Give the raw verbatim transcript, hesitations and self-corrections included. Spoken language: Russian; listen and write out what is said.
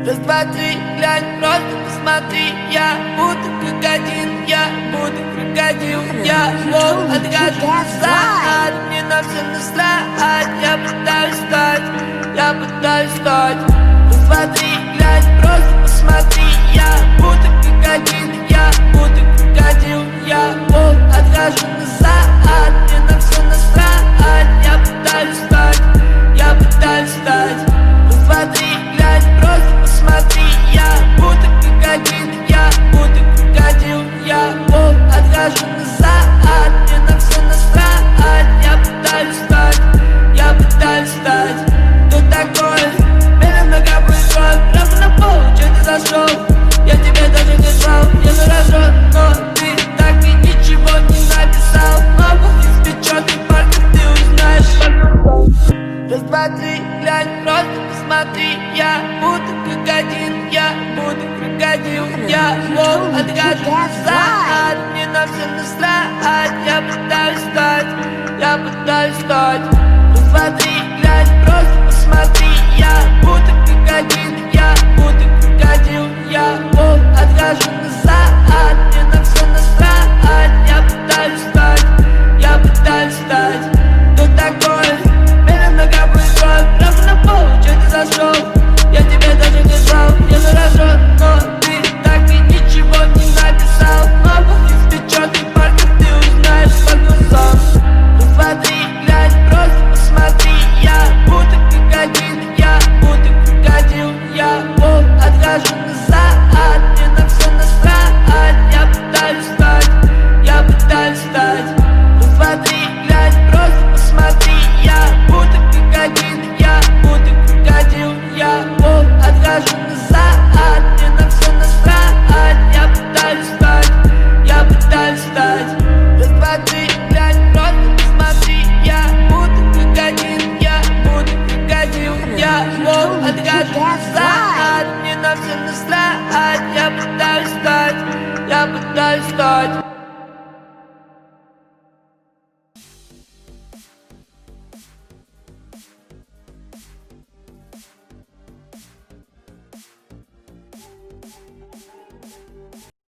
Раз, два, три, глянь, просто посмотри. Я буду как один, я буду крокодил. Я мог отказаться, мне на все насрать. Я пытаюсь стать, я пытаюсь стать. Раз, два, три, глянь, просто посмотри. Я буду как один, я буду крокодил. Я мог откажу назад, мне на все насрать. Я пытаюсь стать, я пытаюсь стать. Раз, два, три, глянь, просто посмотри. Я буду как один, я буду крокодил. Я мог откажу назад, мне на все насрать. Я пытаюсь стать, я пытаюсь стать. Кто такой? Меня много будет, прямо на пол, че ты зашел? Я тебе даже не звал, я заражен, но ты так и ничего не написал. Много из печатных парков ты узнаешь. Раз, два, три, глянь, просто посмотри. Я буду как один, я буду крокодил. Я мог отказаться, мне на все насрать. Я пытаюсь стать, я пытаюсь стать. Раз, два, три, глянь, просто посмотри. Я буду как один, я буду крокодил. Я мог откажу назад, мне на все насрать. Я пытаюсь стать, я пытаюсь стать. Кто такой? Меня много будет, прямо на пол, че ты зашел? Я тебе даже не звал, я заражен, но ты так и ничего не написал. Много из печатных парков ты узнаешь по глазам. Раз, два, три, глянь, просто посмотри. Я буду как один, я буду крокодил. Я мог откажу назад, мне на все насрать. Я пытаюсь стать, я пытаюсь стать. Раз, два, три, глянь, просто посмотри. Я буду как один, я буду крокодил. Я мог откажу назад, мне на все насрать. Я пытаюсь стать, я пытаюсь стать. Раз, два, три, глянь, просто посмотри. Я буду как один, я буду крокодил. Я мог откажу назад, мне на все насрать. Я пытаюсь стать, я пытаюсь стать.